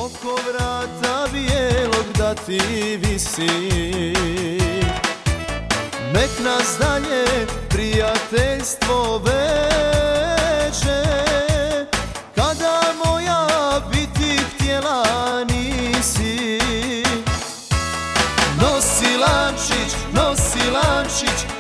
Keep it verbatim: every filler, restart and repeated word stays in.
oko vrata bijelog da ti visi. Nek nas dalje prijateljstvo veže, kada moja biti htjela nisi. Nosi lančić, nosi lančić,